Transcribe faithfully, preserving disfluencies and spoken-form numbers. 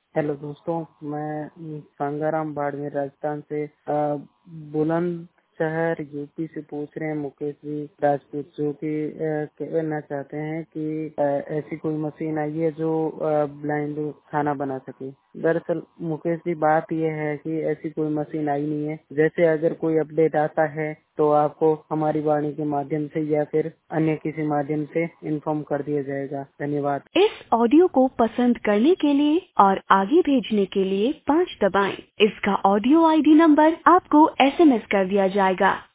Hello दोस्तों, मैं सांगाराम बाड़मेर राजस्थान से अ, बुलंदशहर यूपी से पूछ रहे हैं मुकेश जी राजपूत, जो कि अ, कहना चाहते हैं कि अ, ऐसी कोई मशीन आई है जो ब्लाइंड खाना बना सके। दरअसल मुकेश जी, बात यह है कि ऐसी कोई मशीन आई नहीं है। जैसे अगर कोई अपडेट आता है तो आपको हमारी वाणी के माध्यम से या फिर अन्य किसी माध्यम से इन्फॉर्म कर दिया जाएगा। धन्यवाद। इस ऑडियो को पसंद करने के लिए और आगे भेजने के लिए पाँच दबाएं। इसका ऑडियो आईडी नंबर आपको एसएमएस कर दिया जाएगा।